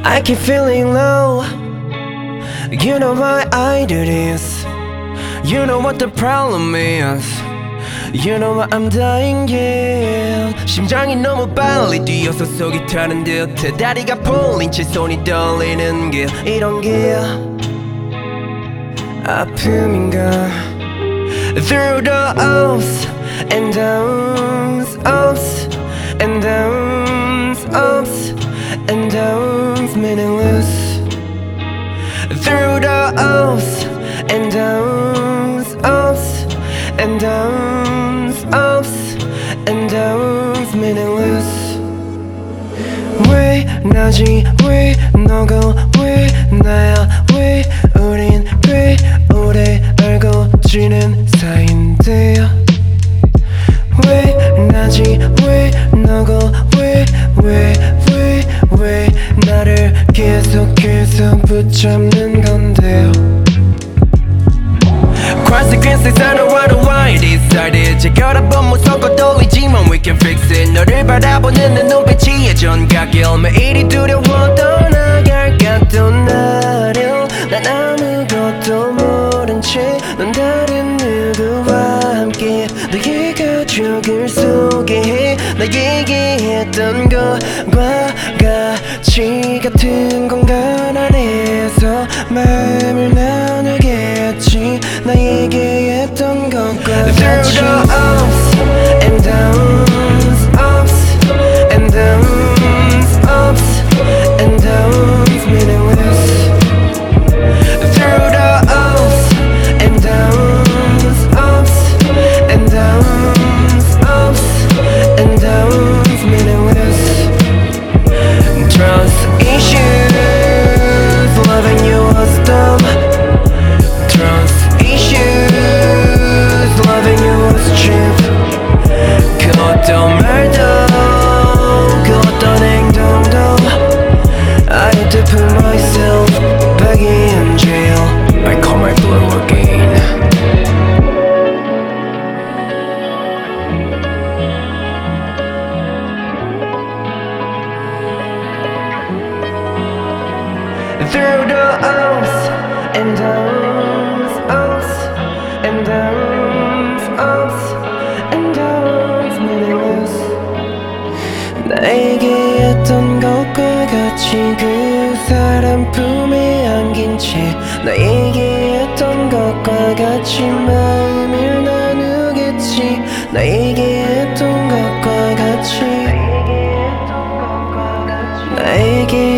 I keep feeling low. You know why I do this. You know what the problem is. You know why I'm dying, yeah. 심장이 너무 빨리 뛰어서 속이 타는 듯해. 다리가 풀린 채 손이 떨리는 게 이런 게 아픔인가. Through the ups and downs, ups and downs, ups and downs, meaningless. Through the ups and downs, ups and downs, ups and downs, meaningless. 왜 나지 왜 너가 왜 나야 왜 우린 꽤 오래 알고 지낸 사이인데 왜 나지 왜 너가 왜 나를 계속해서 붙잡는 건데요. Consequences I know why I decided 제결합은 무섭고 떨리지만 we can fix it. 너를 바라보는 내 눈빛이 전각일 매일이 두려워 떠나갈까 떠나려 난 아무것도 모른 채 넌 다른 누구와 함께 너의 가족을 소개해 나 얘기했던 것과 같이 같은 공간 안에서 마음을 나누겠지 나 얘기했던 것과 같이 Through the ups and downs, ups and downs, ups and downs, meaningless. Through the ups and downs, ups and downs, ups and downs, meaningless. Trust issues, loving you was dumb. Trust issues, loving you was cheap. 그 어떤 말도 그 어떤 행동도 I had to put myself back in jail. I call my blow again. Through the ups and downs, ups and downs, ups and downs, meaningless. 나에게 했던 것과 같이 그 사람 품에 안긴 채 나에게 했던 것과 같이 마음을 나누겠지 나에게 했던 것과 같이 나에게